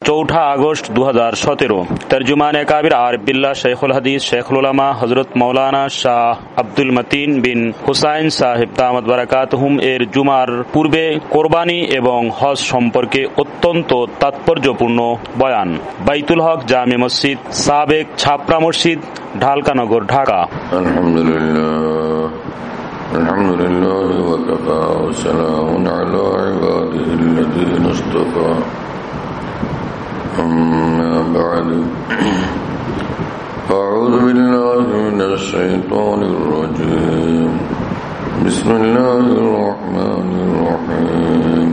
4 August 2017। তর্জুমানে কাবির আরিফ বিল্লাহ শেখুল হাদিস শেখুল উলামা হযরত মাওলানা শাহ আব্দুল মতিন বিন হুসাইন সাহেব দামাত বারাকাতুহুম এর জুমার পূর্বে কোরবানি এবং হজ সম্পর্কে অত্যন্ত তাৎপর্যপূর্ণ বয়ান। বাইতুল হক জামে মসজিদ, সাবেক ছাপড়া মসজিদ, ঢালকানগর, ঢাকা। আলহামদুলিল্লাহ ওয়া কাফা ওয়া সালামুন আলা ইবাদিহিল্লাযীনা ইসতাফা। أما بعد أعوذ بالله من الشيطان الرجيم بسم الله الرحمن الرحيم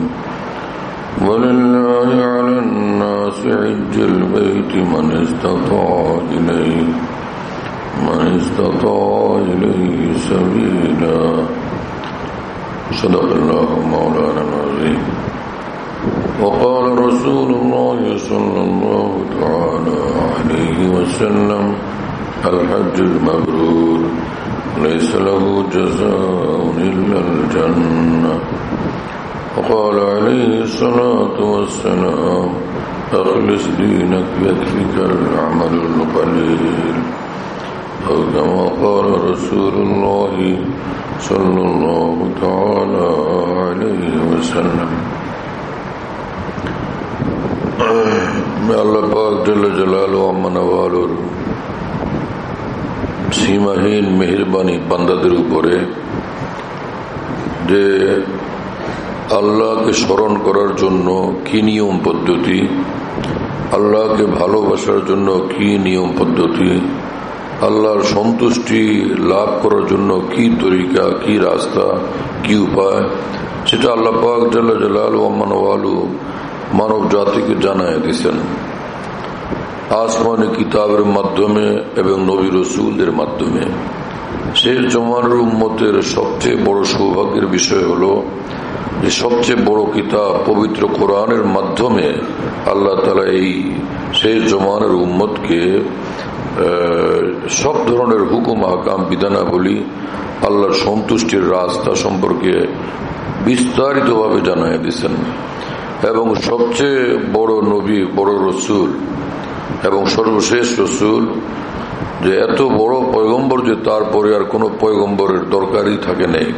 ولله على الناس حج البيت من استطاع إليه سبيلا صدق الله مولانا العظيم وقال رسول الله صلى الله تعالى عليه وسلم الحج المبرور ليس له جزاء إلا الجنة وقال عليه الصلاة والسلام أخلص دينك يكفيك العمل القليل أو كما قال رسول الله صلى الله تعالى عليه وسلم। मैं अल्लाह पाक जल्ल जलालुहु अम्मा नवालुर सीमाहीन मेहरबानी বান্দাদের উপরে যে আল্লাহকে স্মরণ করার জন্য কি নিয়ম পদ্ধতি, আল্লাহকে ভালোবাসার জন্য কি নিয়ম পদ্ধতি, আল্লাহর সন্তুষ্টি লাভ করার জন্য কি তরিকা, কি রাস্তা, কি উপায়, সেটা আল্লাহ পাক জাল্লা জালালুহু আম্মা নওয়ালুহু মানব জাতিকে জানায় দিয়েছেন আসমানি কিতাবের মাধ্যমে এবং নবী রাসূলদের মাধ্যমে। শেষ জমানার উম্মতের সবচেয়ে বড় সৌভাগ্যের বিষয় হলো যে সবচেয়ে বড় কিতাব পবিত্র কোরআনের মাধ্যমে আল্লাহ তাআলা এই শেষ জমানার উম্মতকে সব ধরনের হুকুম আহকাম বিধানাবলী আল্লাহর সন্তুষ্টির রাস্তা সম্পর্কে বিস্তারিতভাবে জানায় দিয়েছেন। এবং সবচেয়ে বড় নবী, বড় রসুল এবং সর্বশেষ রসুল, যে এত বড় পয়গম্বর যে তারপরে আর কোনো পয়গম্বরের দরকারই থাকে নেই,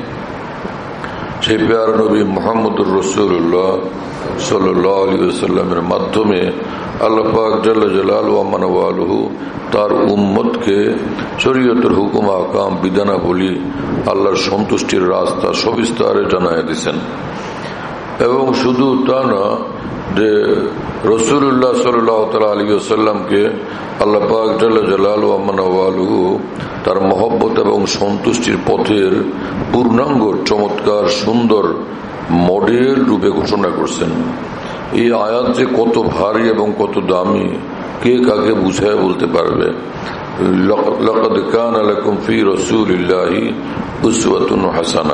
সেই প্যারা নবী মুহাম্মদুর রাসূলুল্লাহ সাল্লাল্লাহু আলাইহি ওয়াসাল্লামের মাধ্যমে আল্লাহ পাক জাল্লা জালালুহু ওয়া মানওয়ালুহু তার উম্মতকে শরীয়তের হুকুম আহকাম বিধানাবলী আল্লাহর সন্তুষ্টির রাস্তা সবিস্তারে জানায় দিয়েছেন। এবং শুধু তা না যে রাসূলুল্লাহ সাল্লাল্লাহু আলাইহি ওয়াসাল্লামকে আল্লাহ পাক জাল্লা জালালুহু ওয়া মানওয়ালুহু তার মহব্বত এবং সন্তুষ্টির পথের পূর্ণাঙ্গ চমৎকার সুন্দর মডেল রূপে ঘোষণা করছেন। এই আয়াত যে কত ভারী এবং কত দামি, কে কাকে বুঝায় বলতে পারবে। লাকাদ কানা লাকুম ফি রাসূলিল্লাহি উসওয়াতুন হাসানা,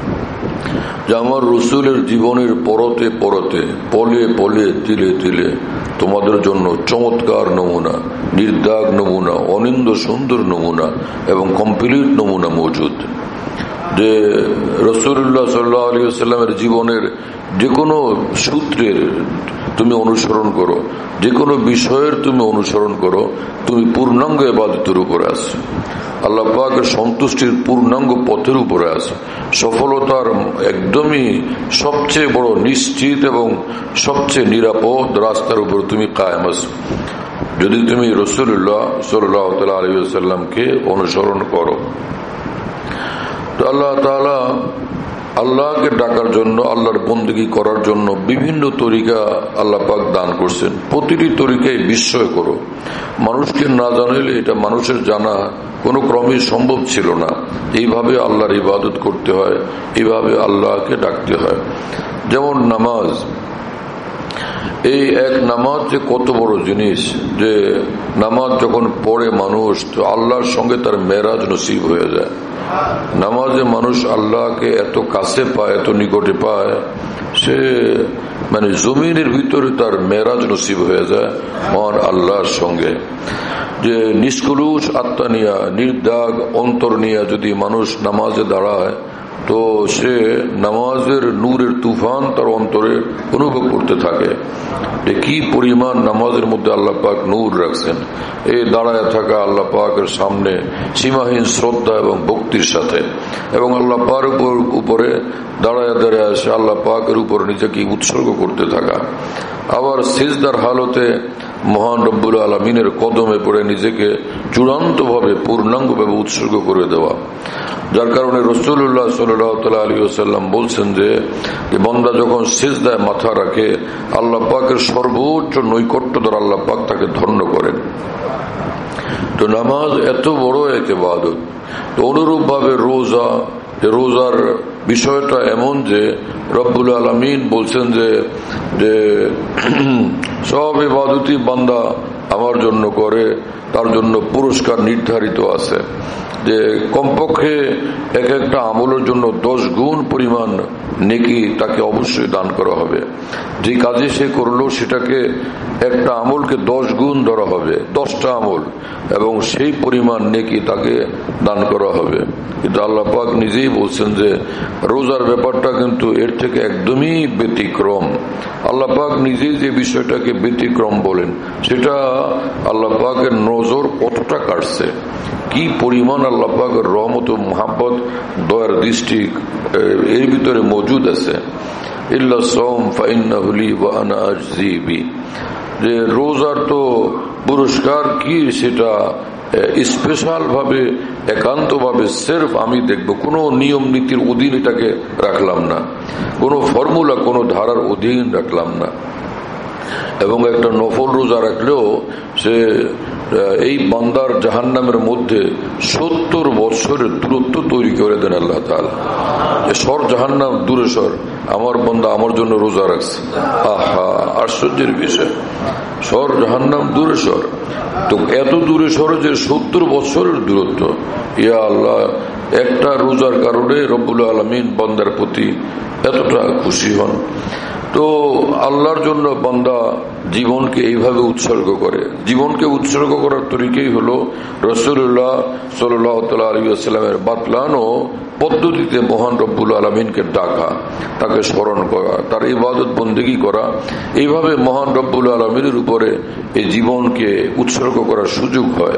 যে আমার রসুলের জীবনের পরতে পরতে পলে পলে তিলে তিলে তোমাদের জন্য চমৎকার নমুনা, নির্দাগ নমুনা, অনিন্দ সুন্দর নমুনা এবং কমপ্লিট নমুনা মজুদ। যে রাসূলুল্লাহ সাল্লাল্লাহু আলাইহি ওয়াসাল্লামের জীবনের যে কোনো সূত্রের তুমি অনুসরণ করো, যে কোনো বিষয়ের তুমি অনুসরণ করো, তুমি পূর্ণাঙ্গ ইবাদতের উপরে আছো, আল্লাহ পাকের সন্তুষ্টির পূর্ণাঙ্গ পথের উপরে আছে, সফলতার একদমই সবচেয়ে বড় নিশ্চিত এবং সবচেয়ে নিরাপদ রাস্তার উপর তুমি কায়েম আছো যদি তুমি রাসূলুল্লাহ সাল্লাল্লাহু আলাইহি ওয়াসাল্লামকে অনুসরণ করো। তো আল্লাহ তাআলা আল্লাহকে ডাকার জন্য, আল্লাহর বন্দেগী করার জন্য বিভিন্ন তরিকা আল্লাহ পাক দান করছেন। প্রতিটি তরিকায় বিস্ময় করো, মানুষকে না জানাইলে এটা মানুষের জানা কোনো ক্রমেই সম্ভব ছিল না। এইভাবে আল্লাহর ইবাদত করতে হয়, এইভাবে আল্লাহকে ডাকতে হয়। যেমন নামাজ, এই এক নামাজ যে কত বড় জিনিস, যে নামাজ যখন পড়ে মানুষ, তো আল্লাহর সঙ্গে তার মেরাজ নসিব হয়ে যায়। নামাজে মানুষ আল্লাহকে এত কাছে পায়, এত নিকটে পায়, সে মানে জমিনের ভিতরে তার মেরাজ নসিব হয়ে যায় মহান আল্লাহর সঙ্গে। যে নিষ্কলুষ আত্মা নিয়া, নির্দাগ অন্তর নিয়া যদি মানুষ নামাজে দাঁড়ায়, তো সে নামাজের নূরের তুফান তার অন্তরে অনুভব করতে থাকে যে কি পরিমাণ নামাজের মধ্যে আল্লাহ পাক নূর রাখছেন। এই দাঁড়ায় থাকা আল্লাহ পাকের সামনে সীমাহীন শ্রদ্ধা এবং ভক্তির সাথে, এবং আল্লাহ পাক উপরে দাঁড়ায় দাঁড়ায় আসে আল্লাহ পাকের উপর নিজেকে উৎসর্গ করতে থাকা। আবার সিজদার হালতে মহান রব্বুল আলমিনের কদমে পড়ে নিজেকে চূড়ান্তভাবে পূর্ণাঙ্গভাবে উৎসর্গ করে দেওয়া, যার কারণে রাসূলুল্লাহ সাল্লাল্লাহু আলাইহি ওয়াসাল্লাম বলছেন যে বান্দা যখন সিজদায় মাথা রাখে আল্লাহ পাকের সর্বোচ্চ নৈকট্য দ্বারা আল্লাহ পাক তাকে ধন্য করেন। তো নামাজ এত বড় এক ইবাদত। তো অনুরূপ ভাবে রোজার বিষয়টা এমন যে রব্বুল আলামিন বলছেন যে সব ইবাদতই বান্দা আমার জন্য করে, তার জন্য পুরস্কার নির্ধারিত আছে, যে কমপক্ষে এক একটা আমলের জন্য 10 গুণ পরিমাণ নেকি তাকে অবশ্যই দান করা হবে। যে কাজে সে করলো সেটাকে একটা আমলকে 10 গুণ ধরা হবে, 10টা আমল, এবং সেই পরিমাণ নেকি তাকে দান করা হবে। কিন্তু আল্লাহ পাক নিজেই বলছেন যে রোজার ব্যাপারটা কিন্তু এর থেকে একদমই ব্যতিক্রম। আল্লাহ পাক নিজেই যে বিষয়টাকে ব্যতিক্রম বলেন সেটা আল্লাহ পাকের নজর কতটা কাটছে, কি পরিমাণ আল্লাহ পাকের রহমত ও মুহাব্বত দয়ার দৃষ্টি এর ভিতরে মজুদ আছে। ইল্লা সাওম ফাইন্নাহু লি ওয়া আনা আজজি বি, যে রোজার তো পুরস্কার কি সেটা স্পেশাল ভাবে একান্ত ভাবে সির্ফ আমি দেখব, কোনো নিয়ম নীতির অধীন এটাকে রাখলাম না, কোনো ফর্মুলা কোনো ধারার অধীন রাখলাম না। এবং একটা নফল রোজা রাখলেও সে এই বান্দার জাহান্নামের মধ্যে 70 বছরের দূরত্ব তৈরি করে দেন আল্লাহ তাআলা। সর জাহান্নাম দূরে সর, আমার বান্দা আমার জন্য রোজা রাখছে। আহা, আশ্চর্যের বিষয়, সর জাহান্নাম দূরে সর। তো এত দূরে সরে যে 70 বছরের দূরত্ব, ইয়া আল্লাহ, একটা রোজার কারণে রব্বুল আলামিন বান্দার প্রতি এতটা খুশি হন। তো আল্লাহর জন্য বান্দা জীবনকে এইভাবে উৎসর্গ করে। জীবনকে উৎসর্গ করার তরিকাই হলো রাসূলুল্লাহ সাল্লাল্লাহু আলাইহি ওয়াসাল্লামের বাতলানো পদ্ধতিতে মহান রব্বুল আলামিনকে ডাকা, তাকে স্মরণ করা, তার ইবাদত বন্দেগী করা। এইভাবে মহান রব্বুল আলামিনের উপরে এই জীবনকে উৎসর্গ করার সুযোগ হয়।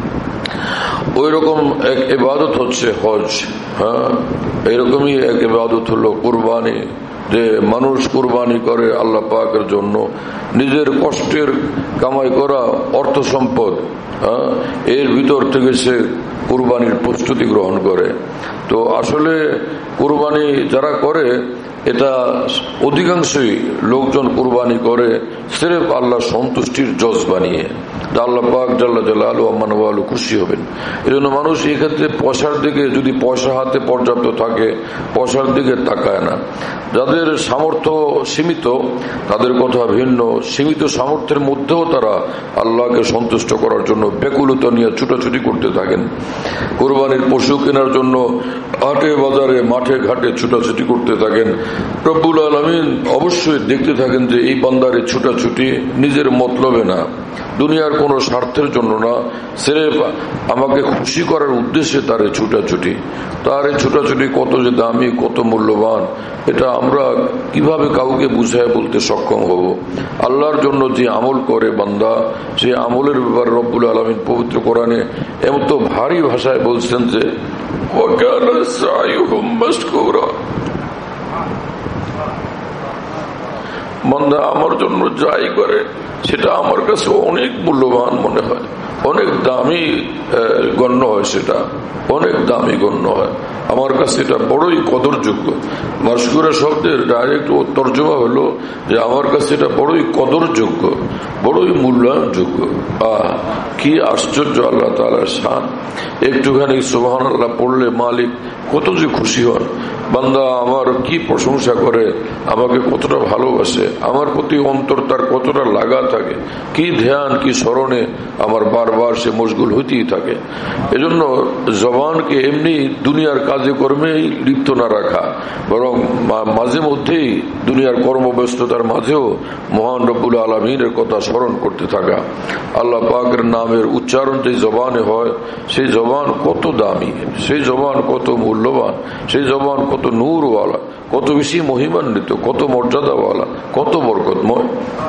ওই রকম এক ইবাদত হচ্ছে হজ। হ্যাঁ, এইরকমই এক ইবাদত হলো কুরবানি, যে মানুষ কুরবানি করে আল্লাহ পাকের জন্য, নিজের কষ্টের কামাই করা অর্থ সম্পদ, এর ভিতর থেকে সে কুরবানির প্রস্তুতি গ্রহণ করে। তো আসলে কুরবানি যারা করে এটা অধিকাংশই লোকজন কুরবানি করে সির্ফ আল্লাহ সন্তুষ্টির জজবা নিয়ে, আল্লাহ পাক জাল্লা জালালু আম্মান ওয়ালু খুশি হবেন। এই জন্য মানুষ এই ক্ষেত্রে পয়সার দিকে, যদি পয়সা হাতে পর্যাপ্ত থাকে, পয়সার দিকে তাকায় না। যাদের সামর্থ্য সীমিত তাদের কথা ভিন্ন, সীমিত সামর্থ্যের মধ্যেও তারা আল্লাহকে সন্তুষ্ট করার জন্য ব্যাকুলতা নিয়ে ছুটাছুটি করতে থাকেন। কুরবানির পশু কেনার জন্য হাটে বাজারে মাঠে ঘাটে ছুটাছুটি করতে থাকেন। রব্বুল আলামিন অবশ্যই দেখতে থাকেন যে এই বান্দারের ছুটাছুটি নিজের মতলবে না, দুনিয়ার কোন স্বার্থের জন্য না, সির্ফ আমাকে খুশি করার উদ্দেশ্যে তার ছুটাছুটি। তার এই ছুটাছুটি কত যে দামি, কত মূল্যবান, এটা আমরা কিভাবে কাউকে বুঝায় বলতে সক্ষম হব। আল্লাহর জন্য যে আমল করে বান্দা, সেই আমলের ব্যাপারে রব্বুল আলামিন পবিত্র কোরআনে এমন তো ভারী ভাষায় বলছেন যে বান্দা আমার জন্য যাই করে সেটা আমার কাছে অনেক মূল্যবান মনে হয়, অনেক দামি গণ্য হয়, সেটা অনেক দামি গণ্য হয় আমার কাছে, এটা বড়ই কদরযোগ্য। মাশকুরা শব্দের ডাইরেক্ট তর্জমা হলো যে আমার কাছে এটা বড়ই কদরযোগ্য, বড়ই মূল্যায়নযোগ্য। কি আশ্চর্য আল্লাহ তাআলার শান! একটুখানি সুবহানাল্লাহ পড়লে মালিক কত যে খুশি হন। বান্দা আমার কি প্রশংসা করে, আমাকে কতটা ভালোবাসে, আমার প্রতি অন্তর তার কতটা লাগাত থাকে, কি ধ্যান কি স্মরণে আমার বারবার সে মশগুল হইতেই থাকে। এজন্য জবানকে এমনি দুনিয়ার কাজে কর্মেই লিপ্ত না রাখা, বরং মাঝে মধ্যেই দুনিয়ার কর্মব্যস্ততার মাঝেও মহান রব্বুল আলামিনের কথা স্মরণ করতে থাকা। আল্লাহ পাকের নামের উচ্চারণ যে জবানে হয়, সেই জবান কত দামি, সেই জবান কত মূল্যবান, সেই জবান কত নূরওয়ালা, কত বেশি মহিমান্বিত, কত মর্যাদাওয়ালা, কত বরকতময়।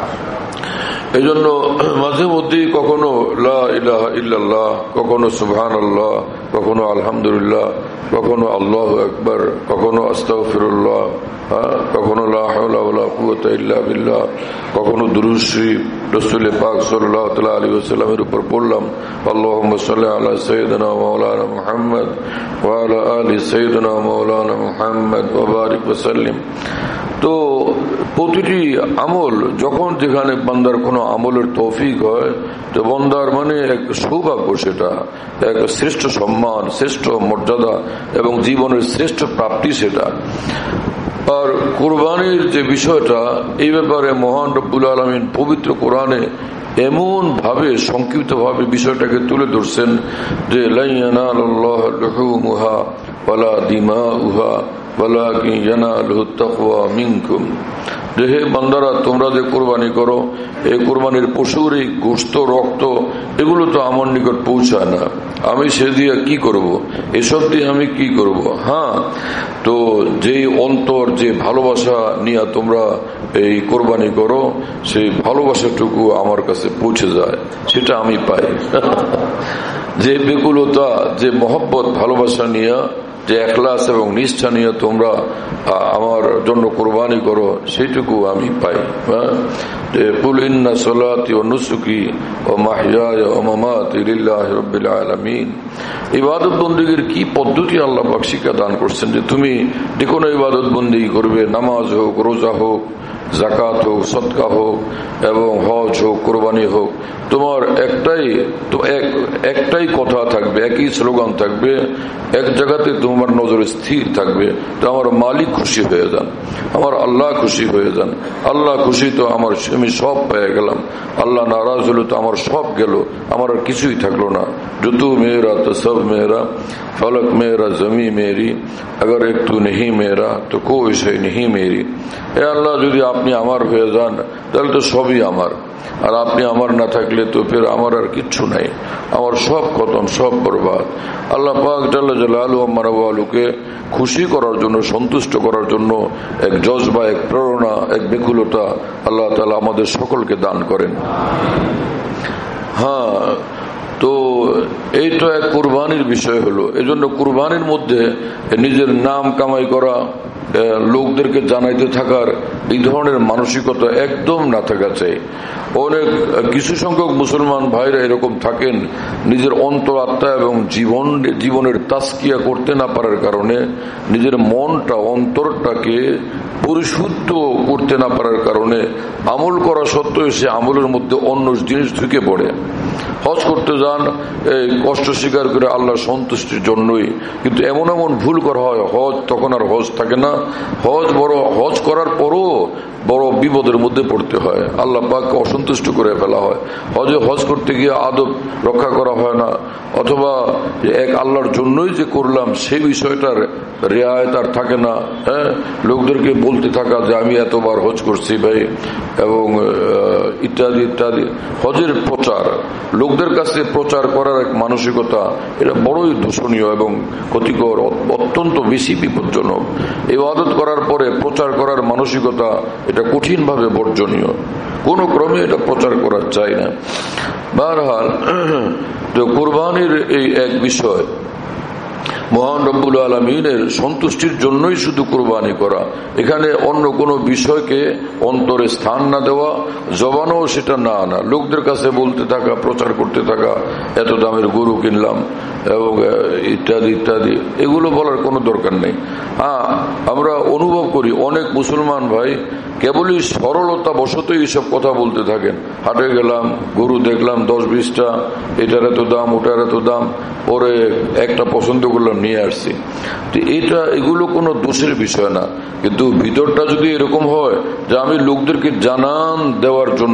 এই জন্য মাঝে মধ্যেই কখনো লা ইলাহা ইল্লাল্লাহ, কখনো সুবহানাল্লাহ, কখনো আলহামদুলিল্লাহ, কখনো আল্লাহু আকবার, কখনো আস্তাগফিরুল্লাহ, কখনো লা হাওলা ওয়ালা কুওয়াতা ইল্লা বিল্লাহ, কখনো দুরূদ শরীফ রাসূল পাক সাল্লাল্লাহু তাআলা আলাইহি ওয়াসাল্লামের উপর পড়লাম, আল্লাহুম্মা সাল্লি আলা সাইয়্যিদিনা মাওলানা মুহাম্মদ ওয়া আলা আলি সাইয়্যিদিনা মাওলানা মুহাম্মদ ওয়া বারিক ওয়া সাল্লিম। তো প্রতিটি আমল যখন যেখানে বান্দার কোনো আমলের তৌফিক হয়, তো বান্দার মানে এক সৌভাগ্য, সেটা এক শ্রেষ্ঠ সম্মান, শ্রেষ্ঠ মর্যাদা এবং জীবনের শ্রেষ্ঠ প্রাপ্তি সেটা। আর কুরবানির যে বিষয়টা, এই ব্যাপারে মহান রব্বুল আলামিন পবিত্র কোরআনে এমন ভাবে সংক্ষিপ্ত ভাবে বিষয়টাকে তুলে ধরছেন যে লা ইয়ানালুল্লাহু লুহুমুহা ওয়ালা দিমাউহা ওয়ালাকিন ইয়ানালুহু তাকওয়া মিনকুম। যে হে বান্দারা, তোমরা যে কোরবানি করো, এই কোরবানির পশুর এই গোশত রক্ত এগুলো তো আমার নিকট পৌঁছায় না, আমি সে দিয়ে কি করব, এসব দিয়ে আমি কি করব। হ্যাঁ, তো যেই অন্তর, যে ভালোবাসা নিয়ে তোমরা এই কোরবানি করো, সেই ভালোবাসাটুকু আমার কাছে পৌঁছে যায়, সেটা আমি পাই। যে বেকুলতা, যে মহব্বত, ভালোবাসা নিয়ে, যে এখলাস এবং নিষ্ঠা নিয়ে তোমরা আমার জন্য কোরবানি করো, সেইটুকু আমি পাই। কুল ইন্না সলাতি ওয়া নুসুকি ওয়া মাহইয়ায়া ওয়া মামাতি লিল্লাহি রাব্বিল আলামিন। ইবাদত বন্দেগীর কি পদ্ধতি আল্লাহ পাক শিক্ষা দান করছেন যে তুমি যে কোনো ইবাদত বন্দেগী করবে, নামাজ হোক, রোজা হোক, যাকাত হোক, সদকা হোক এবং হজ হোক, কোরবানি হোক, তোমার একটাই কথা থাকবে, একই স্লোগান থাকবে, এক জায়গাতে তোমার নজর স্থির থাকবে, তো আমার মালিক খুশি হয়ে যান, আমার আল্লাহ খুশি হয়ে যান। আল্লাহ খুশি তো আমি সব পেয়ে গেলাম, আল্লাহ নারাজ হলো তো আমার সব গেল, আমার আর কিছুই থাকলো না। যতু মেয়েরা তো সব মেয়েরা, ফলক মেয়েরা জমি মেরি, अगर एक तू नहीं मेरा तो कोई शय नहीं मेरी। এ আল্লাহ, যদি আপনি আমার হয়ে যান তাহলে তো সবই আমার, আর আপনি আমার না থাকলে তো ফের আমার আর কিচ্ছু নাই, আমার সব খতম, সব বরবাদ। আল্লাহ পাক জাল্লা জালালুহু মারওয়ালুকে খুশি করার জন্য, সন্তুষ্ট করার জন্য এক জজবা, এক প্রেরণা, এক বেকুলতা আল্লাহ তাআলা আমাদের সকলকে দান করেন। হ্যাঁ, তো এইটা এক কুরবানির বিষয় হলো। এজন্য কুরবানির মধ্যে নিজের নাম কামাই করা, লোকদেরকে জানাইতে থাকার এই ধরনের মানসিকতা একদম না থাকা চাই। অনেক কিছু সংখ্যক মুসলমান ভাইরা এরকম থাকেন, নিজের অন্তরাত্মা এবং জীবনের তাসকিয়া করতে না পারার কারণে, নিজের মনটা, অন্তরটাকে পরিশুদ্ধ করতে না পারার কারণে আমল করা সত্ত্বেও সে আমলের মধ্যে অন্য জিনিস ঢুকে পড়ে। হজ করতে যান এই কষ্ট স্বীকার করে আল্লাহর সন্তুষ্টির জন্যই, কিন্তু এমন এমন ভুল করা হয়, হজ তখন আর হজ থাকে না, হজ করার পরও বড় বিপদের মধ্যে পড়তে হয়, আল্লাহ পাককে অসন্তুষ্ট করে ফেলা হয়। হজ করতে গিয়ে আদব রক্ষা করা হয় না, অথবা এক আল্লাহর জন্যই যে করলাম সেই বিষয়টার রেয়ায়ত আর থাকে না। হ্যাঁ, লোকদেরকে বলতে থাকা যে আমি এতবার হজ করছি ভাই, এবং ইত্যাদি ইত্যাদি। হজের প্রচার, লোকদের কাছে প্রচার করার এক মানসিকতা, এটা বড়ই দূষণীয় এবং ক্ষতিকর, অত্যন্ত বেশি বিপজ্জনক। ইবাদত করার পরে প্রচার করার মানসিকতা, এটা কঠিনভাবে বর্জনীয়, কোনো ক্রমে এটা প্রচার করা চাই না। বারহাল, তো কুরবানির এই এক বিষয়, মহান রব্বুল আলামিনের সন্তুষ্টির জন্যই শুধু কুরবানি করা, এখানে অন্য কোনো বিষয়কে অন্তরে স্থান না দেওয়া, জবানও সেটা না আনা, লোকদের কাছে বলতে থাকা, প্রচার করতে থাকা, এত দামের গরু কিনলাম এবং ইত্যাদি ইত্যাদি, এগুলো বলার কোনো দরকার নেই। হ্যাঁ, আমরা অনুভব করি অনেক মুসলমান ভাই কেবলই সরলতা বশতই এইসব কথা বলতে থাকেন। হাটে গেলাম, গরু দেখলাম 10-20টা, এটার এত দাম, ওটার এত দাম, পরে একটা পছন্দ করলাম, নিয়ে আসছি। এগুলো কোনো দোষের বিষয় না, কিন্তু ভিতরটা যদি এরকম হয় যে আমি লোকদেরকে জানান দেওয়ার জন্য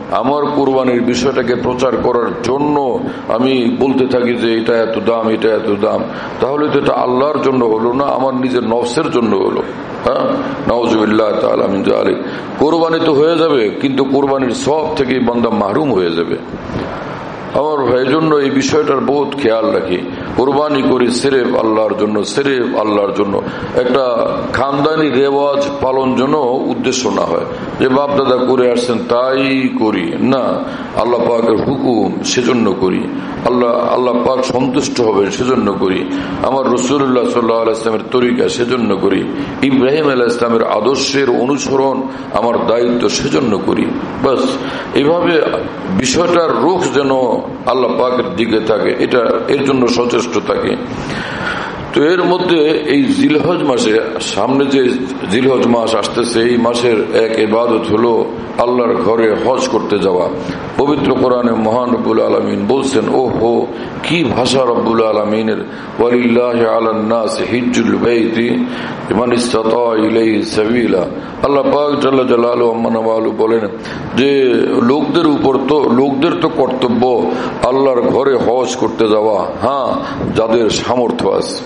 আমার কোরবানির বিষয়টাকে প্রচার করার জন্য আমি বলতে থাকি যে এটা এত দাম, এটা এত দাম, তাহলে তো এটা আল্লাহর জন্য হলো না, আমার নিজের নফসের জন্য হলো। হ্যাঁ, নাউজুবিল্লাহ তাআলা মিন যালিক। কোরবানি তো হয়ে যাবে, কিন্তু কোরবানির সওয়াব থেকে বান্দা মাহরুম হয়ে যাবে। আমার ভাই জন্য এই বিষয়টার বহুত খেয়াল রাখি। কোরবানি করি সিরেফ আল্লাহর জন্য, সিরেফ আল্লাহর জন্য, একটা খানদানি রেওয়াজ পালন জন্য উদ্দেশ্য না হয় যে বাপ দাদা করে আসছেন তাই করি না, আল্লাহ পাকের হুকুম সেজন্য করি, আল্লাহ পাক সন্তুষ্ট হবেন সেজন্য করি, আমার রাসূলুল্লাহ সাল্লাল্লাহু আলাইহি ওয়াসাল্লামের তরিকা সেজন্য করি, ইব্রাহিম আলাইহিস সালামের আদর্শের অনুসরণ আমার দায়িত্ব সেজন্য করি। বাস এইভাবে বিষয়টার রুখ যেন আল্লাহ পাকের দিকে থাকে, এটা এর জন্য সচেষ্ট থাকে। তো এর মধ্যে এই জিলহজ মাসে, সামনে যে জিলহজ মাস আসতেছে, এই মাসের এক ইবাদত হলো আল্লাহর ঘরে হজ করতে যাওয়া। পবিত্র কোরআনে মহান রব্বুল আলামিন বলছেন, ও হো কি ভাষা রব্বুল আলামিনের, ওয়ালিল্লাহি আলান নাস হিজ্জুল বাইতি মান ইসতাতা ইলাইহি সাবিলা। আল্লাহ পাক জাল্লা জালালুহু আম্মা নাওয়ালু বলেন যে লোকদের তো কর্তব্য আল্লাহর ঘরে হজ করতে যাওয়া, হ্যাঁ, যাদের সামর্থ্য আছে।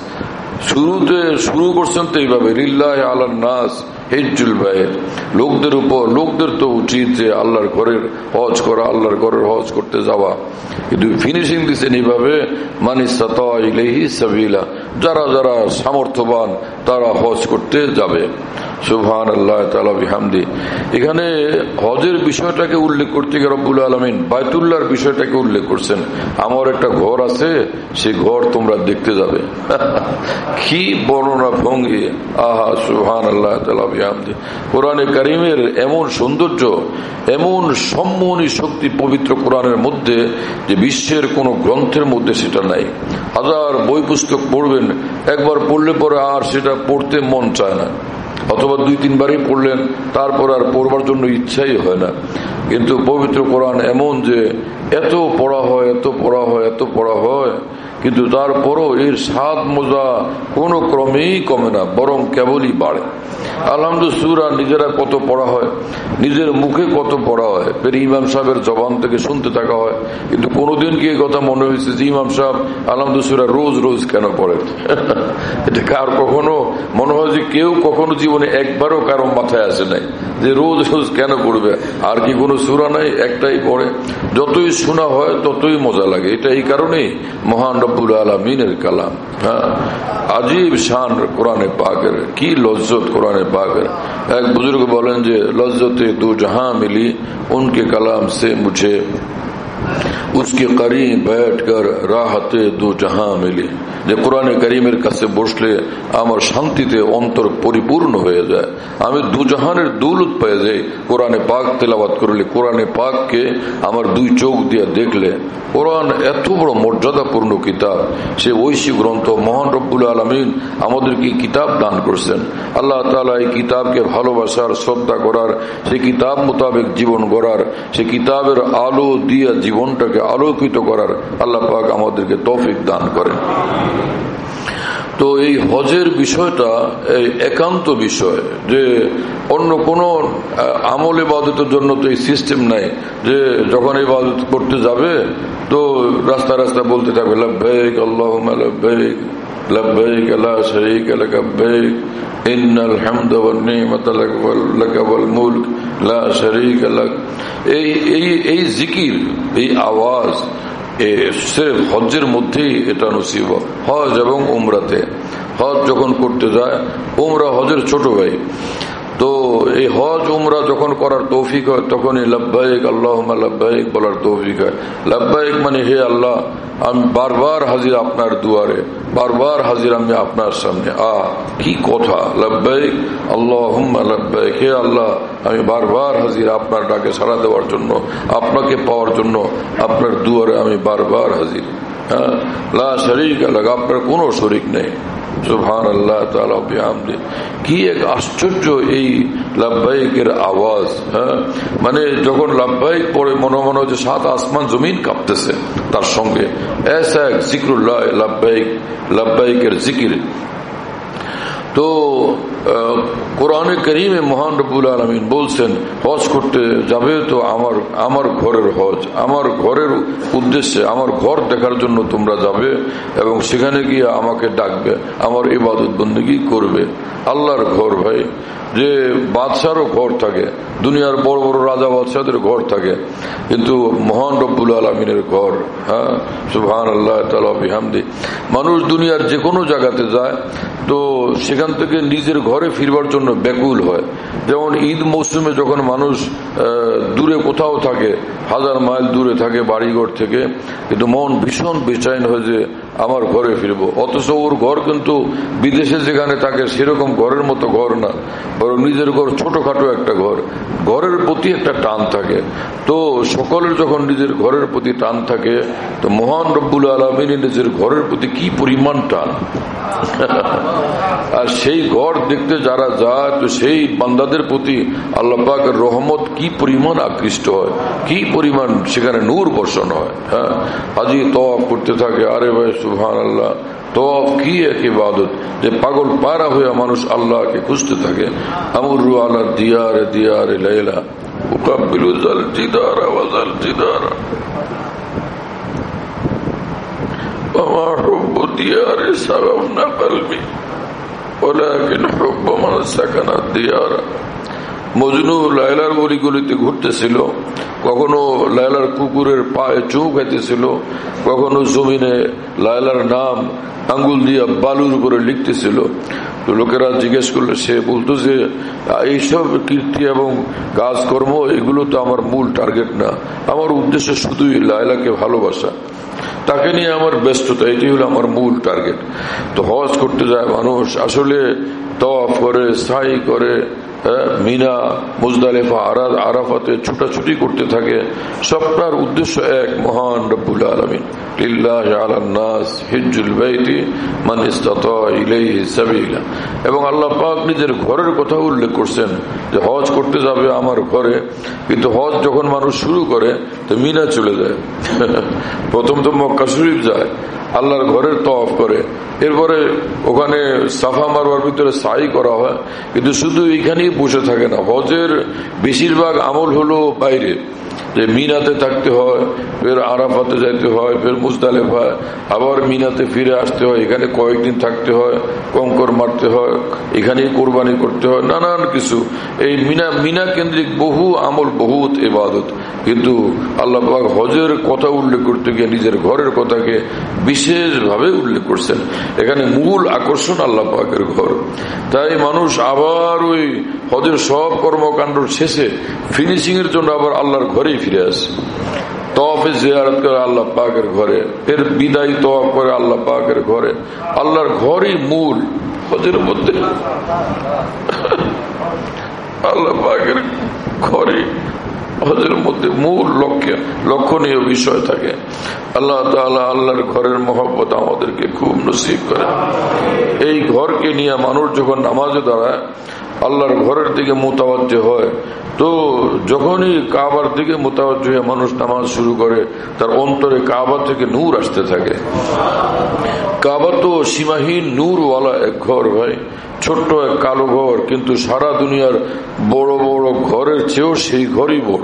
শুরু করছেন তো এইভাবে, লিল্লাহি আলান নাস হিজ্জুল বাইত, লোকদের তো উচিত যে আল্লাহর ঘরের হজ করা, আল্লাহর ঘরের হজ করতে যাওয়া। কিন্তু ফিনিশিং দিচ্ছেন এইভাবে, মান ইসতাতা ইলাইহি সাবিলা, যারা যারা সামর্থ্যবান তারা হজ করতে যাবে। সুবহানাল্লাহ তাআলা বিহামদি। এখানে হজের বিষয়টাকে উল্লেখ করতে গিয়ে রব্বুল আলামিন বাইতুল্লাহর বিষয়টাকে উল্লেখ করছেন। আমার একটা ঘর আছে, সে ঘর তোমরা দেখতে যাবে। কি বর্ণনা ভঙ্গি, আহা সুবহানাল্লাহ তাআলা বিহামদি। কোরআনে কারীমের এমন সৌন্দর্য, এমন সম্মোহনী শক্তি পবিত্র কোরআনের মধ্যে যে বিশ্বের কোন গ্রন্থের মধ্যে সেটা নাই। হাজার বই পুস্তক পড়বেন, একবার পড়লে পরে আর সেটা পড়তে মন চায় না, অথবা 2-3 বারই পড়লেন, তারপর আর পড়বার জন্য ইচ্ছাই হয় না। কিন্তু পবিত্র কোরআন এমন যে এত পড়া হয়, এত পড়া হয়, এত পড়া হয়, কিন্তু তারপরও এর স্বাদ মজা কোনো ক্রমেই কমে না, বরং কেবলই বাড়ে। আলহামদুলিল্লাহ, সূরা নিজেরা কত পড়া হয়, নিজের মুখে কত পড়া হয়, ফের ইমাম সাহেবের জবান থেকে শুনতে থাকা হয়, কিন্তু কোনোদিন কি এই কথা মনে হয়েছে যে ইমাম সাহেব আলহামদুলিল্লাহ সূরা রোজ রোজ কেন পড়েন? এটা কার কখনো মনে হয় যে কেউ কখনো জীবনে একবারও কারো মাথায় আসে নাই যে রোজ রোজ কেন পড়বে? আর কি কোনো সূরা নাই, একটাই পড়ে, যতই শোনা হয় ততই মজা লাগে। এটা এই কারণেই মহান রব্বুল আলামিনের কালাম। হ্যাঁ, আজীব শান কোরআনে পাকের, কি লজ্জত কোরআনে পাকের। এক বুজুর্গ বলেন যে লজ্জতে দু জাহাं মিলি উনকে কালাম সে মুঝে, उसके करीब बैठकर राहते दो जहां मिली। যে কোরআনে কারীমের কাছে বসলে আমার শান্তিতে অন্তর পরিপূর্ণ হয়ে যায়, আমি দুজাহানের দৌলত পেয়ে যাই। কোরআনে পাক তেলাওয়াত করলে, কোরআনে পাককে আমার 2 চোখ দিয়ে দেখলে, কোরআন এত বড় মর্যাদাপূর্ণ কিতাব, সে ঐশী গ্রন্থ। মহান রব্বুল আলামিন আমাদেরকে কিতাব দান করছেন। আল্লাহ তাআলা এই কিতাবকে ভালোবাসার, শ্রদ্ধা করার, সেই কিতাব মোতাবেক জীবন গড়ার, সেই কিতাবের আলো দিয়ে জীবনটাকে আলোকিত করার আল্লাহ পাক আমাদেরকে তৌফিক দান করেন। তো এই হজের বিষয়টা এই একান্ত বিষয়, যে অন্য কোন আমল ইবাদতের জন্য তো এই সিস্টেম নাই যে যখন ইবাদত করতে যাবে তো রাস্তা রাস্তা বলতে থাকবে লাব্বাইক আল্লাহুম্মা লাব্বাইক লাব্বাইক লা শারীকা লাক লাব্বাইক ইন্নাল হামদা ওয়ান নি'মাতা লাক ওয়াল মুলক লা শারীকা লাক। এই জিকির, এই আওয়াজ সির্ফ হজ্জের মধ্যেই এটা নসিব। হজ এবং উমরাতে, হজ যখন করতে যায়, উমরা হজের ছোট ভাই, তো এই হজ উমরা যখন করার তৌফিক হয় তখনই লাব্বাইক আল্লাহুম্মা লাব্বাইক বলার তৌফিক হয়। লাব্বাইক মানে হে আল্লাহ, আমি বারবার হাজির আপনার দুয়ারে, বারবার হাজির আমি আপনার সামনে। কি কথা, লাব্বাইক আল্লাহুম্মা লাব্বাইক, হে আল্লাহ আমি বারবার হাজির আপনার ডাকে সাড়া দেওয়ার জন্য, আপনাকে পাওয়ার জন্য আপনার দুয়ারে আমি বারবার হাজির। হ্যাঁ, লা শারীকা লাক, আপনার কোনো শরীক নেই। সুবহানাল্লাহ তাআলা বিহামদি। কি এক আশ্চর্য এই লাব্বাইকের আওয়াজ। হ্যাঁ, মানে যখন লাব্বাইক পড়ে মনে মনে হচ্ছে 7 আসমান জমিন কাঁপতেছে তার সঙ্গে। এসা এক জিক্রুল্লাহ লাব্বাইক, লাব্বাইকের জিকির। তো কোরআনে কারীমে মহান রব্বুল আলামিন বলছেন হজ করতে যাবে তো আমার ঘরের হজ, আমার ঘরের উদ্দেশ্যে, আমার ঘর দেখার জন্য তোমরা যাবে এবং সেখানে গিয়ে আমাকে ডাকবে, আমার ইবাদত বন্দেগী করবে। আল্লাহর ঘর ভাই, যে বাদশারও ঘর থাকে, দুনিয়ার বড় বড় রাজা বাদশাদের ঘর থাকে, কিন্তু মহান রব্বুল আলামিনের ঘর। হ্যাঁ, সুবহানাল্লাহ তাআলা বিহামদি। মানুষ দুনিয়ার যে কোনো জায়গাতে যায় তো সেখান থেকে নিজের ঘরে ফিরবার জন্য ব্যাকুল হয়। যেমন ঈদ মৌসুমে যখন মানুষ দূরে কোথাও থাকে, 1000 মাইল দূরে থাকে বাড়িঘর থেকে, কিন্তু মন ভীষণ বেচैन হয় যে আমার ঘরে ফিরবো, অথচ ওর ঘর কিন্তু বিদেশে যেখানে থাকে সেরকম ঘরের মতো ঘর না, বরং নিজের ঘর ছোটখাটো একটা ঘর। ঘরের প্রতি একটা টান থাকে। তো সকলের যখন নিজের ঘরের প্রতি টান থাকে, তো মহান রব্বুল আলামিনের নিজের ঘরের প্রতি কি পরিমাণ টান। আর সেই ঘর দেখতে যারা যায়, তো সেই বান্দাদের প্রতি আল্লাহ পাকের রহমত কি পরিমাণ আকৃষ্ট হয়, কি পরিমাণ সেখানে নূর বর্ষণ হয়। হ্যাঁ, হাজি তওয়াফ করতে থাকে। আরে ভাই সুবহানাল্লাহ, তওয়াফ কি এক ইবাদত যে পাগল পারা হয়ে মানুষ আল্লাহকে খুঁজতে থাকে। আমরু আলা দিয়ারে দিয়ারে লাইলা উকাব্বিলু যাল জিদারা ওয়া যাল জিদারা ওয়া হুব্বু দিয়ারে সাবাবনা কলবি ওয়ালাকিন হুব্বু মান সাকানা দিয়ারা। মজনু লায়লার গলিগুলিতে ঘুরতেছিল, কখনো লায়লার কুকুরের পায়ে চুমু খাইতেছিল, কখনো জমিনে লায়লার নাম আঙ্গুল দিয়া বালুর উপরে লিখতেছিল। তো লোকেরা জিজ্ঞেস করলে সে বলতো যে এইসব কীর্তি এবং কাজকর্ম এগুলো তো আমার মূল টার্গেট না, আমার উদ্দেশ্য শুধুই লায়লাকে ভালোবাসা, তাকে নিয়ে আমার ব্যস্ততা, এটি হলো আমার মূল টার্গেট। তো হজ করতে যায় মানুষ, আসলে তওয়াফ করে, সাই করে, মিনা মুজদালিফা আরাফাতে ছুটাছুটি করতে থাকে। সবটার উদ্দেশ্য এক, মহান রব্বুল আলামিন লিল্লাহি আলান নাস হিজ্জুল বাইতি মান ইসতাতা ইলাইহি সাবিলা। এবং আল্লাহ পাক নিজের ঘরের কথা উল্লেখ করছেন যে হজ করতে যাবে আমার ঘরে। কিন্তু হজ যখন মানুষ শুরু করে তো মিনা চলে যায়, প্রথম তো মক্কা শরীফ যায়, আল্লাহর ঘরের তওয়াফ করে, এরপরে ওখানে সাফা মারওয়ার ভিতরে সাই করা হয়। কিন্তু শুধু এখানেই বসে থাকে না, হজের বেশিরভাগ আমল হলো বাইরে, যে মিনাতে থাকতে হয়, ফের আরাফাতে যাইতে হয়, ফের মুজদালিফায়, আবার মিনাতে ফিরে আসতে হয়, এখানে কয়েকদিন থাকতে হয়, কঙ্কর মারতে হয়, এখানেই কোরবানি করতে হয়, নানান কিছু। এই মিনা কেন্দ্রিক বহু আমল, বহুত ইবাদত। কিন্তু আল্লাহ পাক হজের কথা উল্লেখ করতে গিয়ে নিজের ঘরের কথাকে বিশেষভাবে উল্লেখ করছেন। এখানে মূল আকর্ষণ আল্লাহ পাকের ঘর। তাই মানুষ আবার ওই হজের সব কর্মকাণ্ড শেষে ফিনিশিং এর জন্য আবার আল্লাহর ঘরেই ফিরে আসে। তওয়াফে জিয়ারত করে আল্লাহ পাকের ঘরে, এর বিদায়ী তওয়াফ করে আল্লাহ পাকের ঘরে। আল্লাহর ঘরই মূল হজের মধ্যে, আল্লাহ পাকের ঘরে হজের মধ্যে মূল লক্ষণীয় বিষয় থাকে। আল্লাহ তাআলা আল্লাহর ঘরের মহব্বত আমাদেরকে খুব নসিব করে। এই ঘরকে নিয়ে মানুষ যখন নামাজে দাঁড়ায়, আল্লাহর ঘরের দিকে মুতাওয়াজ্জহ হয়, তো যখনই কাবার দিকে মুতাওয়াজ্জহ হয়ে মানুষ নামাজ শুরু করে, তার অন্তরে কাবা থেকে নূর আসতে থাকে। কাবা তো সীমাহীন নূরওয়ালা এক ঘর ভাই, ছোট্ট এক কালো ঘর, কিন্তু সারা দুনিয়ার বড় বড় ঘরের চেয়েও সেই ঘরই বড়।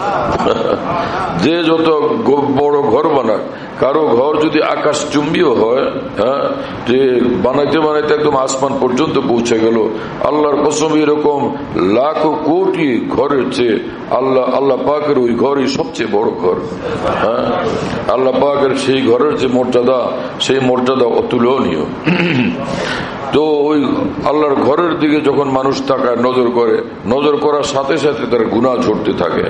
যে যত বড় ঘর বানাক, কারো ঘর যদি আকাশ চুম্বীও হয়, হ্যাঁ, যে বানাইতে বানাইতে একদম আসমান পর্যন্ত পৌঁছে গেল, আল্লাহর কসম এরকম লাখো কোটি ঘরের চেয়ে আল্লাহ পাকের ওই ঘরই সবচেয়ে বড় ঘর। হ্যাঁ, আল্লাহ পাকের সেই ঘরের যে মর্যাদা, সেই মর্যাদা অতুলনীয়। তো ওই আল্লাহর ঘরের দিকে যখন মানুষ তাকায়, নজর করার সাথে সাথে তার গুনাহ ঝরতে থাকে।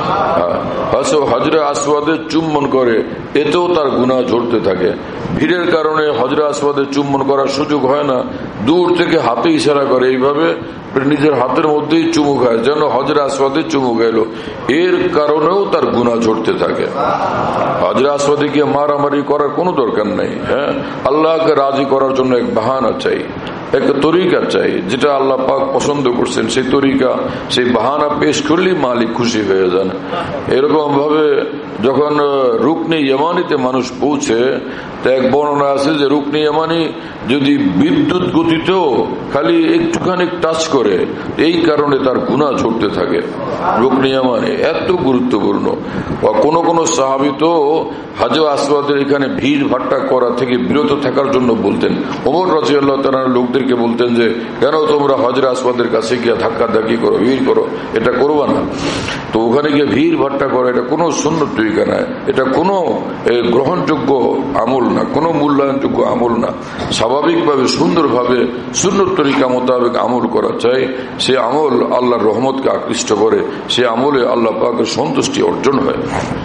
হজরে আসওয়াদে চুম্বন করে, এতেও তার গুনাহ ঝরতে থাকে। ভিড়ের কারণে হজরে আসওয়াদে চুম্বন করার সুযোগ হয় না, দূর থেকে হাতে ইশারা করে, এইভাবে নিজের হাতের মধ্যেই চুমু খায়, যেন হজরে আসওয়াদে চুমু গেল। এর কারণেও তার গুনাহ ঝরতে থাকে। হজরে আসওয়াদে গিয়ে মারামারি করার কোনো দরকার নেই। হ্যাঁ, আল্লাহকে রাজি করার জন্য এক বাহানা চাই, একটা তরিকা চাই, যেটা আল্লাহ পাক পছন্দ করছেন, সেই তরিকা, সেই বাহানা পেশ করলেই মালিক খুশি হয়ে যান। এরকম ভাবে যখন রুকন রুকনে ইয়ামানিতে মানুষ পৌঁছে, তা এক বর্ণনা আছে যে রুকনে ইয়ামানি যদি বিদ্যুৎ গতিতেও খালি একটুখানি টাচ করে, এই কারণে তার গুনাহ ঝরতে থাকে। রুকনে ইয়ামানি এত গুরুত্বপূর্ণ। কোন কোন সাহাবী তো হাজর আসওয়াদের এখানে ভিড় ভাট্টা করা থেকে বিরত থাকার জন্য বলতেন। ওমর রাদিয়াল্লাহু তাআলা লোকদেরকে বলতেন যে কেন তোমরা হাজর আসওয়াদের কাছে গিয়ে ধাক্কা ধাক্কি করো, ভিড় করো, এটা করবা না। তো ওখানে গিয়ে ভিড় ভাট্টা করা এটা কোনো সুন্নত তরিকা না, এটা কোনো গ্রহণযোগ্য আমল না, কোনো মূল্যায়নযোগ্য আমল না। স্বাভাবিকভাবে সুন্দরভাবে সুন্নত তরিকা মোতাবেক আমল করা চাই, সে আমল আল্লাহর রহমতকে আকৃষ্ট করে, সে আমলে আল্লাহ পাকের সন্তুষ্টি অর্জন হয়।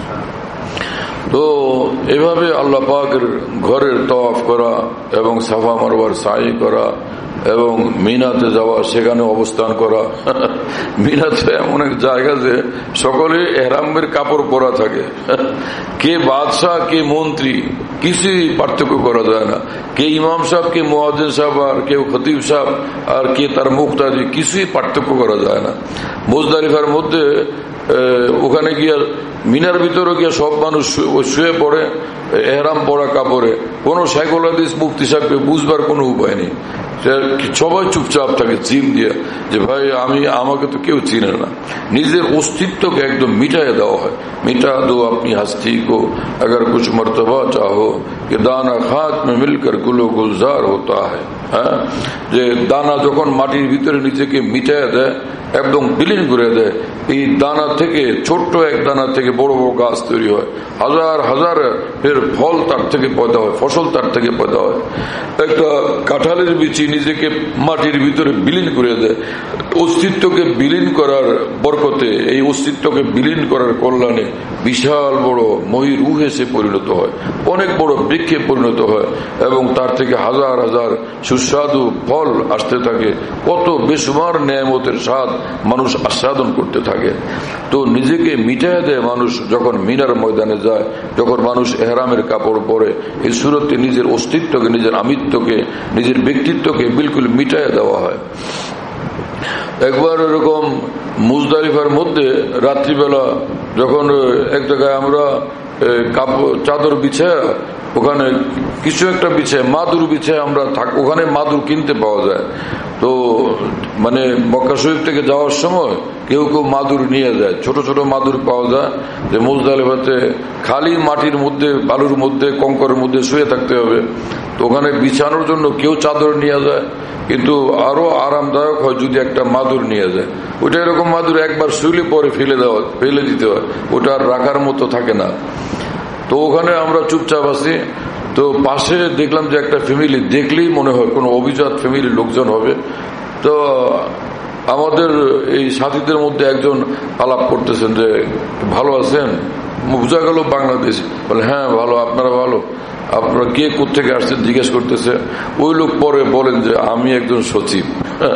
তো এভাবে আল্লাহ পাকের ঘরের তওয়াফ করা এবং সাফা মারওয়ার সাই করা এবং মিনাতে যাওয়া, সেখানে অবস্থান করা। মিনাতে এমন এক জায়গা যে সকলে এহরামের কাপড় পরা থাকে, কে বাদশাহ কে মন্ত্রী কিছুই পার্থক্য করা যায় না, কে ইমাম সাহেব কে মুয়াজ্জিন সাহেব আর কেউ খতিব সাহেব আর কে তার মুক্তাদি, কিছুই পার্থক্য করা যায় না। মুজদালিফার মধ্যে ওখানে গিয়ে মিনার ভিতরে গিয়ে সব মানুষ শুয়ে পড়ে এহরাম পরা কাপড়ে, কোন শাইখুল হাদিস মুফতি সাহেবকে বুঝবার কোনো উপায় নেই। সবাই চুপচাপ থাকে জিম দিয়ে যে ভাই আমাকে তো কেউ চিনে না। নিজের অস্তিত্বকে একদম মিটাই দেওয়া হয়। মিটা দো আপনি হস্তি কো अगर कुछ मर्तबा चाहो कि दाना खाक में मिलकर गुलो गुलजार होता है। হ্যাঁ, যে দানা যখন মাটির ভিতরে নিজেকে মিটায় দেয়, একদম বিলীন করে দেয়, এই দানা থেকে ছোট্ট এক দানা থেকে বড় বড় গাছ তৈরি হয়, হাজার হাজার এর ফল তার থেকে পয়দা হয়, ফসল তার থেকে পয়দা হয়। একটা কাঁঠালের বিচি নিজেকে মাটির ভিতরে বিলীন করে দেয়, অস্তিত্বকে বিলীন করার বরকতে, এই অস্তিত্বকে বিলীন করার কল্যাণে বিশাল বড় মহিরুহে সে পরিণত হয়, অনেক বড় বৃক্ষে পরিণত হয় এবং তার থেকে হাজার হাজার সুস্বাদু ফল আসতে থাকে। কত বেসুমার নেয়ামতের স্বাদ মানুষ আস্বাদন করতে থাকে। তো নিজেকে মিটায় দেয় মানুষ যখন মিনার ময়দানে যায়, যখন মানুষ এহরামের কাপড় পরে, এই সুরতে নিজের অস্তিত্বকে, নিজের আমিত্বকে, নিজের ব্যক্তিত্বকে বিলকুল মিটায় দেওয়া হয়। একবার এরকম মুজদালিফার মধ্যে রাত্রিবেলা যখন এক জায়গায় আমরা চাদর বিছায়, ওখানে কিছু একটা বিছায়, মাদুর বিছায় আমরা ওখানে মাদুর কিনতে পাওয়া যায়। তো মানে মক্কা শরীফ থেকে যাওয়ার সময় কেউ কেউ মাদুর নিয়ে যায়, ছোট ছোট মাদুর পাওয়া যায়, যে মুজদালিফাতে খালি মাটির মধ্যে, বালুর মধ্যে, কঙ্করের মধ্যে শুয়ে থাকতে হবে। তো ওখানে বিছানোর জন্য কেউ চাদর নিয়ে যায়, কিন্তু আরো আরামদায়ক হয় যদি একটা মাদুর নিয়ে যায়। ওটা এরকম মাদুর একবার শুইলে পরে ফেলে দিতে হয়, ওটা আর রাখার মতো থাকে না। তো ওখানে আমরা চুপচাপ আছি, তো পাশে দেখলাম যে একটা ফ্যামিলি, দেখলেই মনে হয় কোনো অভিজাত ফ্যামিলির লোকজন হবে। তো আমাদের এই সাথীদের মধ্যে একজন আলাপ করতেছেন যে ভালো আছেন, বোঝা গেল বাংলাদেশ। বলে হ্যাঁ ভালো, আপনারা ভালো, আপনারা কে কোথেকে আসছেন জিজ্ঞেস করতেছে। ওই লোক পরে বলেন যে আমি একজন সচিব।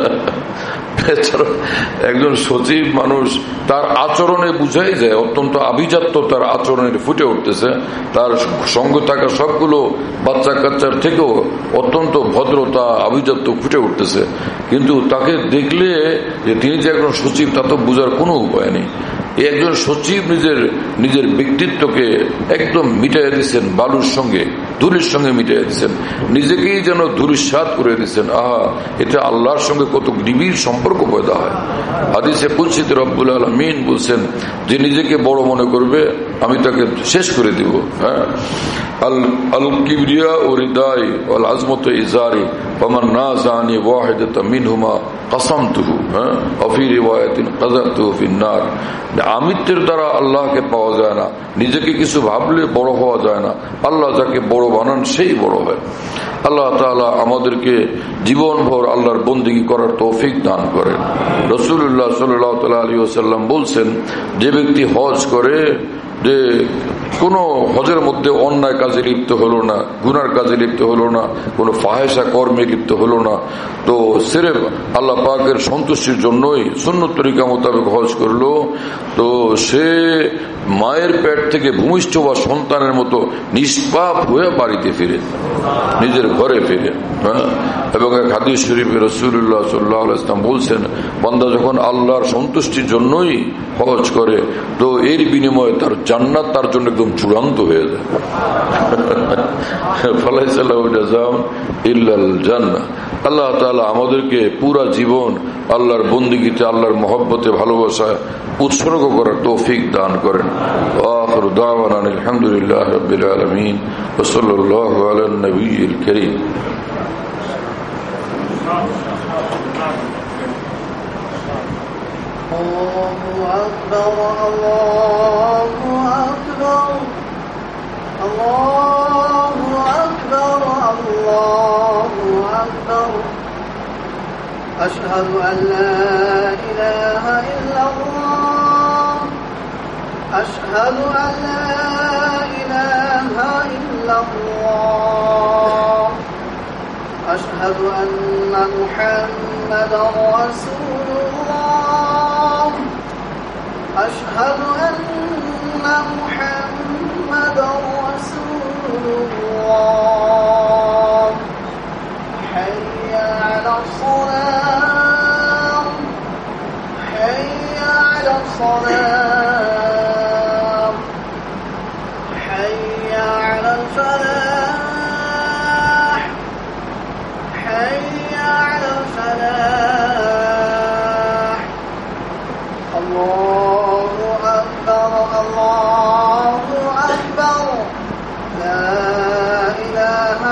একজন সচিব মানুষ, তার আচরণে বুঝাই যায় অত্যন্ত আভিজাত্য, তার আচরণের ফুটে উঠতেছে। তার সঙ্গে থাকা সবগুলো বাচ্চা কাচ্চার থেকেও অত্যন্ত ভদ্রতা, আভিজাত্য ফুটে উঠতেছে। কিন্তু তাকে দেখলে যে তিনি যে একজন সচিব তা তো বোঝার কোনো উপায় নেই। একজন সচিব নিজের ব্যক্তিত্বকে একদম মিটাইয়া দিচ্ছেন, বালুর সঙ্গে, ধুলির সঙ্গে মিটাইয়া দিচ্ছেন, নিজেকেই যেন ধুলিস্বাদ করে দিচ্ছেন। আহা, এটা আল্লাহর সঙ্গে কত নিবিড় সম্পর্ক পয়দা হয়। হাদিসে কুদসিতে রব্বুল আলামিন বলছেন যে নিজেকে বড় মনে করবে আমি তাকে শেষ করে দিব। হ্যাঁ, আল কিবরিয়া ও রিদাই আল আজমত ইজারি ওমান নাযানি ওয়াহিদাতাম মিনহুমা কাসামতুহু। হ্যাঁ, ফি রিওয়ায়াতিন কাযাবতুহু ফিন নার। আমিত্বের দ্বারা আল্লাহকে পাওয়া যায় না, নিজেকে কিছু ভাবলে বড় হওয়া যায় না। আল্লাহ যাকে বড় বানান সেই বড় হয়। আল্লাহ তাআলা আমাদেরকে জীবনভর আল্লাহর বন্দেগী করার তৌফিক দান করেন। রাসূলুল্লাহ সাল্লাল্লাহু আলাইহি ওয়াসাল্লাম বলছেন, যে ব্যক্তি হজ করে, যে কোনো হজের মধ্যে অন্যায় কাজে লিপ্ত হলো না, গুনার কাজে লিপ্ত হলো না, কোনো ফাহেসা কর্মে লিপ্ত হলো না, তো সিরেফ আল্লাহ পাকের সন্তুষ্টির জন্যই সুন্নত তরিকা মোতাবেক হজ করলো, তো সে মায়ের পেট থেকে ভূমিষ্ঠ হওয়া সন্তানের মতো নিষ্পাপ হয়ে বাড়িতে ফিরে, নিজের ঘরে ফিরে। এবং এক হাদিস শরীফে রাসূলুল্লাহ সাল্লাল্লাহু আলাইহি ওয়াসাল্লাম বলছেন, বান্দা যখন আল্লাহর সন্তুষ্টির জন্যই হজ করে তো এর বিনিময়ে তার জান্নাত তার জন্য একদম চূড়ান্ত হয়ে যায়। ফালাইসা লাহু জাযাউন ইল্লাল জান্নাহ। আল্লাহ তাআলা আমাদেরকে পুরা জীবন আল্লাহর বন্দেগীতে, আল্লাহর মহব্বতে, ভালোবাসায় উৎসর্গ করার তৌফিক দান করেন। আখিরু দাওয়ানা আলহামদুলিল্লাহি রাব্বিল আলামিন ওয়া সাল্লাল্লাহু আলান নবিয়্যিল কারীম। Allahu Akbar, Allahu Akbar, Allahu Akbar, Allahu Akbar. Ashhadu an la ilaha illallah, ashhadu an la ilaha illallah, ashhadu anna Muhammadan Rasulullah, ashhadu anna Muhammadan Rasulullah. Hayya 'alas salam, hayya 'alas salam, hayya 'alal falah, hayya 'alal falah. Allahu Akbar, Allahu Akbar, la ilaha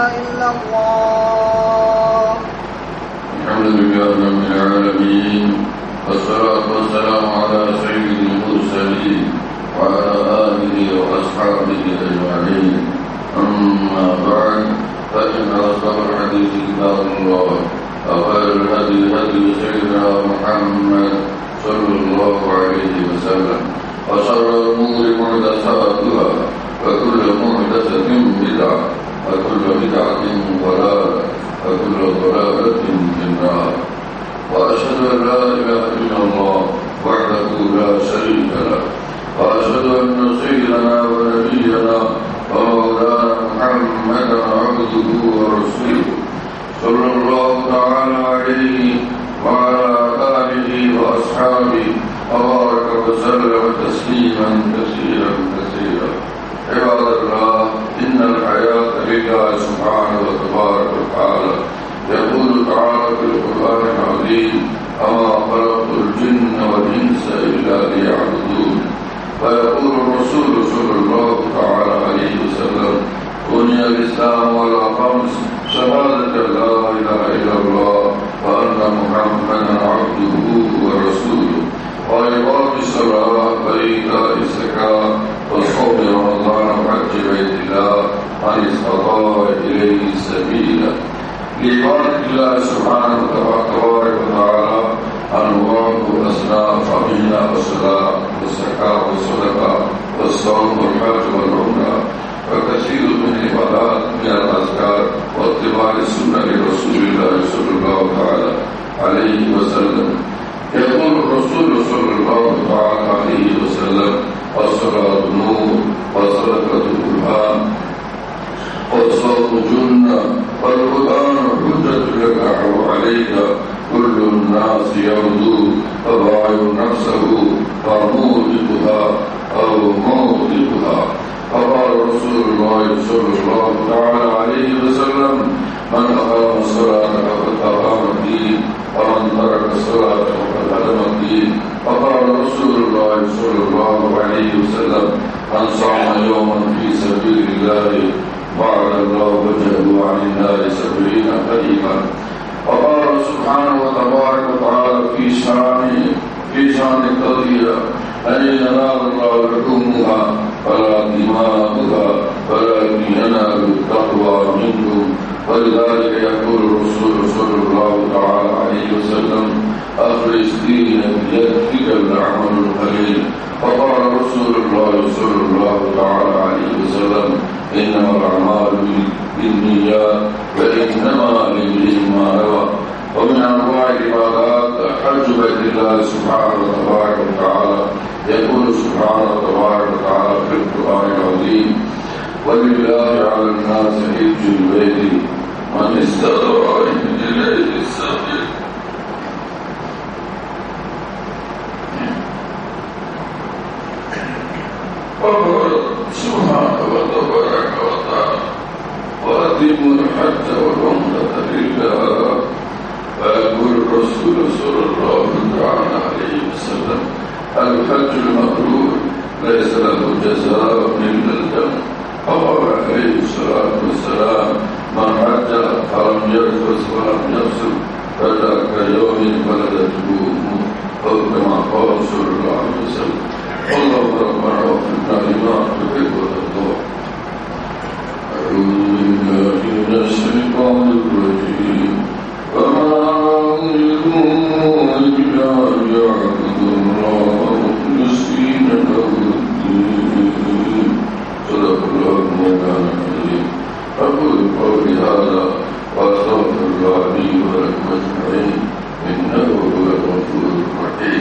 illallah. Alhamdulillah rabbil alamin, wassalatu wassalamu ala sayyidil mursalin wa ala alihi wa ashabihi ajma'in. Amma ba'd, fa inna asdaqal hadithi kitabullah wa khairul hadi hadi sayyidina Muhammad sallallahu alayhi wa sallam, wa sharral umuri muhdatsatuha wa kullu muhdatsatin bid'ah wa kullu bid'atin dhalalah wa kullu dhalalatin fin nar. Wa ashhadu an la ilaha illallah wahdahu la sharika lah, wa ashhadu anna sayyidana wa nabiyyana wa mawlana Muhammadan abduhu wa rasuluhu sallallahu ta'ala alayhi wa ala alihi wa ashabihi wa baraka wa sallama tasliman katsiran katsiran. Ibadallah, innal hayata lillahi subhanahu wa tabaraka wa ta'ala. يقول تعالى في القرآن العظيم: وما خلقت الجن والإنس إلا ليعبدون. ويقول الرسول صلى الله تعالى عليه وسلم: بني الإسلام على خمس: شهادة لا إله إلا الله وأن محمدا عبده ورسوله، وإقام الصلاة وإيتاء الزكاة وصوم رمضان وحج بيت الله من استطاع إليه سبيلا. لعبادة الله سبحانه وتبارك وتعالى أنواع وأصناف منها الصلاة والزكاة والصدقة والصوم والحج والعمرة، وكثير من العبادات من الأذكار واتباع السنة لرسول الله صلى الله تعالى عليه وسلم. يقول الرسول صلى الله تعالى عليه وسلم: الصلاة نور والصدقة برهان والصوم جنة والقرآن حجة لك أو عليك. كل الناس يغدو فبايع نفسه فموجبها أو موجبها. فقال رسول الله صلى الله تعالى عليه وسلم: من أقام الصلاة فقد أقام الدين ومن ترك الصلاة فقد هدم الدين. فقال رسول الله صلى الله عليه وسلم: من صام يوما في سبيل الله بعد الله وجهه عن النار 70 خريفا. وقال سبحانه وتبارك وتعالى في شان القضية: أن ينال الله لحومها ولا دماؤها ولكن ينال التقوى منكم. ولذلك يقول الرسول صلى الله تعالى عليه وسلم: أخرج دينك يكفيك العمل القليل. فقال رسول الله صلى الله تعالى عليه وسلم: إنما الأعمال بالنيات وإنما لامرئ ما نوى. ومن أنواع العبادات حج بيت الله سبحانه وتبارك وتعالى يقول سبحانه تبارك وتعالى في القرآن العظيم ولله على الناس حج البيت من استطاع إليه السبيل سبحانه وتبارك وتعالى وأتموا الحج والعمرة لله. ويقول الرسول صلى الله عليه وسلم الحج المبرور ليس له جزاء إلا الجنة. قال عليه الصلاة والسلام من حج فلم يرفث ولم يفسق فذاك يوم ولدته أمه أو كما قال صلى الله عليه وسلم. اللهم ربنا وفقنا لما تحب وترضى. أعوذ بالله من الشيطان الرجيم. وما أمروا إلا ليعبدوا الله مخلصين له الدين. صدق الله مولانا العظيم. أقول قولي هذا وأستغفر الله لي ولكم أجمعين إنه هو الغفور الرحيم.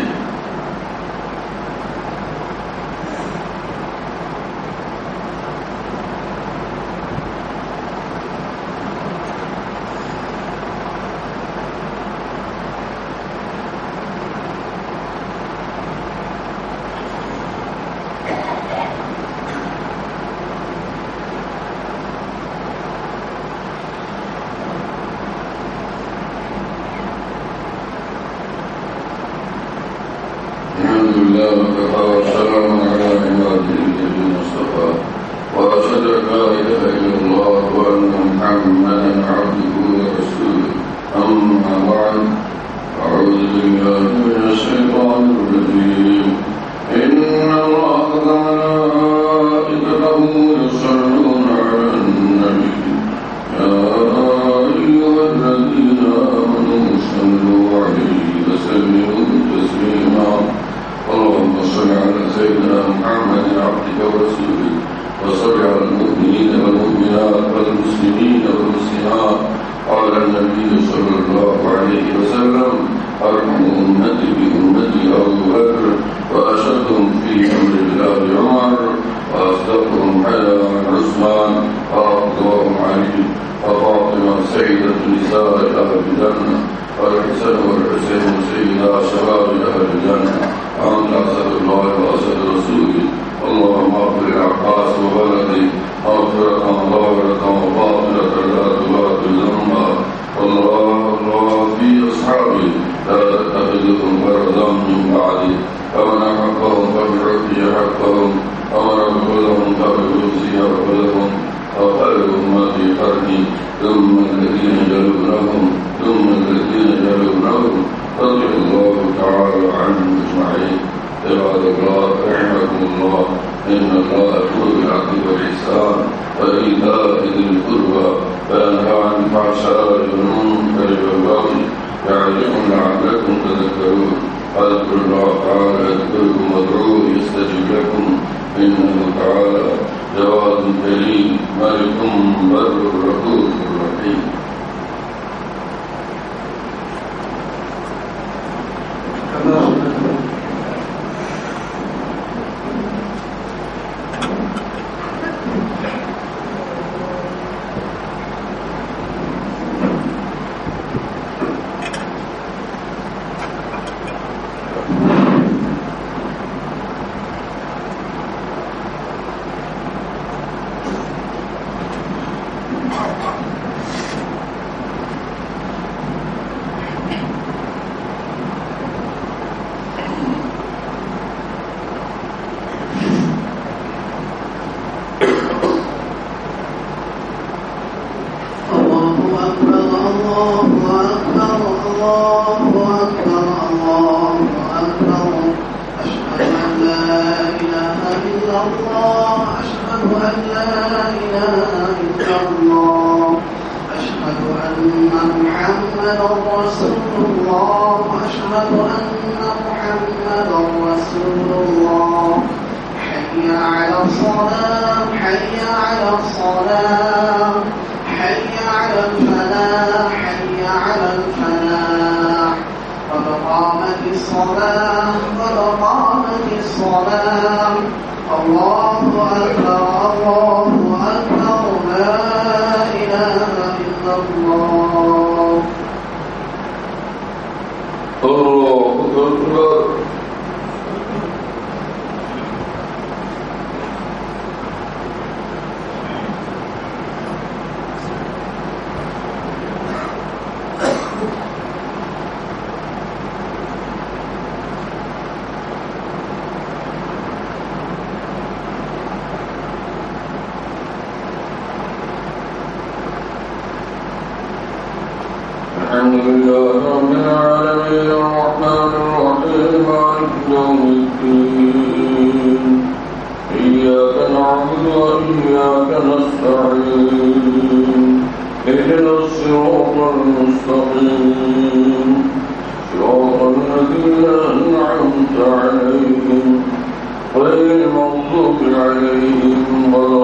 قد قامت الصلاة لله رب العالمين الرحمن الرحيم مالك يوم الدين إياك نعبد وإياك نستعين اهدنا الصراط المستقيم صراط الذين أنعمت عليهم غير المغضوب عليهم ولا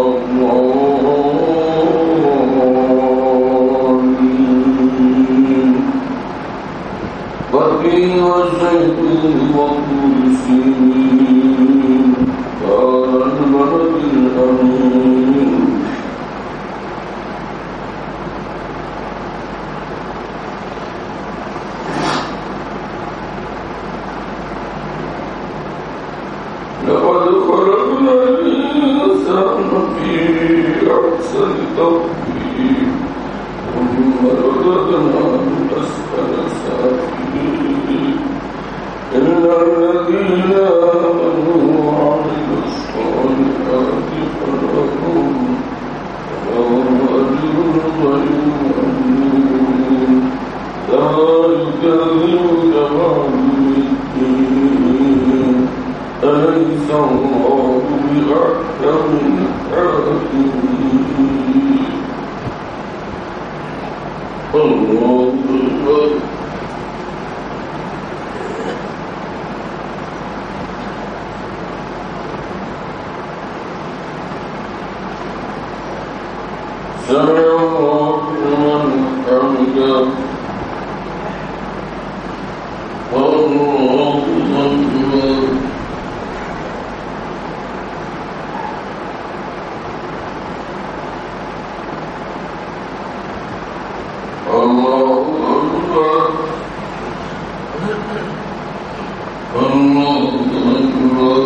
الضالين والتين والزيتون وطور سينين هذا البلد الأمين لقد خلقنا الإنسان في أحسن تقويم ثم رددناه أسفل سافلين إلا الذين آمنوا وعملوا الصالحات فلهم أجر غير ممنون ذلك اليوم الدين أليس الله بأحكم الحاكمين الله أكبر سمع الله لمن حمده الله أكبر الله أكبر الله أكبر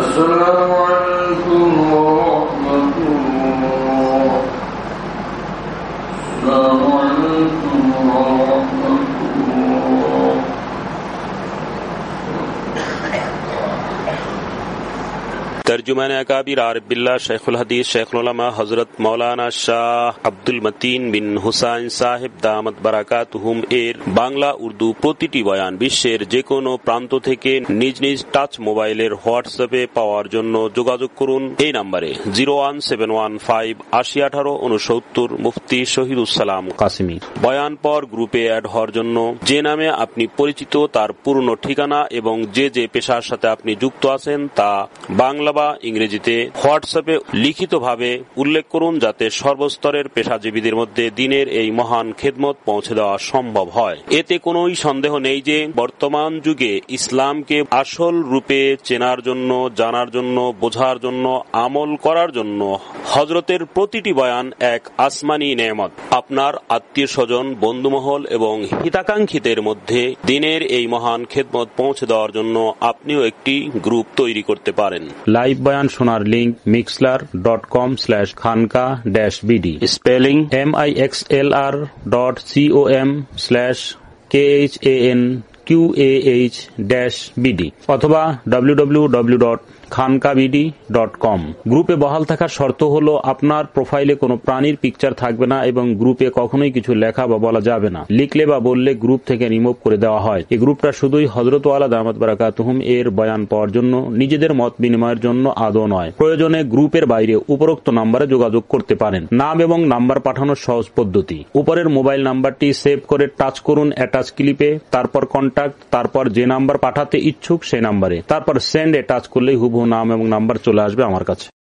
السلام عليكم ورحمة الله. السلام عليكم ورحمة الله. তরজুমান আকাবির Arif Billah শেখুল হাদিস শেখুল উলামা হযরত মাওলানা শাহ আব্দুল মতিন বিন হুসাইন সাহেব দামাত বারাকাতুহুম এর বাংলা উর্দু প্রতিটি বয়ান বিশ্বের যে কোনো প্রান্ত থেকে নিজ নিজ টাচ মোবাইলের হোয়াটসঅ্যাপে পাওয়ার জন্য যোগাযোগ করুন এই নম্বরে 01715801869 মুফতি শহীদুসালাম কাসিমি। বয়ান পর গ্রুপে অ্যাড হওয়ার জন্য যে নামে আপনি পরিচিত তার পূর্ণ ঠিকানা এবং যে যে পেশার সাথে আপনি যুক্ত আছেন তা বাংলা বা ইংরেজিতে হোয়াটসঅ্যাপে লিখিতভাবে উল্লেখ করুন, যাতে সর্বস্তরের পেশাজীবীদের মধ্যে দিনের এই মহান খেদমত পৌঁছে দেওয়া সম্ভব হয়। এতে কোনোই সন্দেহ নেই যে বর্তমান যুগে ইসলামকে আসল রূপে চেনার জন্য, জানার জন্য, বোঝার জন্য, আমল করার জন্য হযরতের প্রতিটি বয়ান এক আসমানি নেয়ামত। আপনার আত্মীয় স্বজন, বন্ধুমহল এবং হিতাকাঙ্ক্ষীদের মধ্যে দিনের এই মহান খেদমত পৌঁছে দেওয়ার জন্য আপনিও একটি গ্রুপ তৈরি করতে পারেন। লাইভ বয়ান শোনার লিংক mixler.com/khanka-bd, স্পেলিং mixlr.com/khanqah-bd অথবা www.khankabd.com। গ্রুপে বহাল থাকার শর্ত হলো আপনার প্রোফাইলে কোনো প্রাণীর পিকচার থাকবে না এবং গ্রুপে কখনোই কিছু লেখা বা বলা যাবে না। লিখলে বা বললে গ্রুপ থেকে রিমুভ করে দেওয়া হয়। এই গ্রুপটা শুধুই হযরত ওয়ালা দামাত বারাকাতুহুম এর বয়ান পাওয়ার জন্য, নিজেদের মত বিনিময়ের জন্য আদৌ নয়। প্রয়োজনে গ্রুপের বাইরে উপরোক্ত নাম্বারে যোগাযোগ করতে পারেন। নাম এবং নাম্বার পাঠানোর সহজ পদ্ধতি: উপরের মোবাইল নাম্বারটি সেভ করে টাচ করুন অ্যাটাচ ক্লিপে, তারপর কন্টাক্ট, তারপর যে নাম্বার পাঠাতে ইচ্ছুক সেই নাম্বারে, তারপর সেন্ড এ টাচ করলেই হুবহু নাম এবং নাম্বার চলে আসবে আমার কাছে।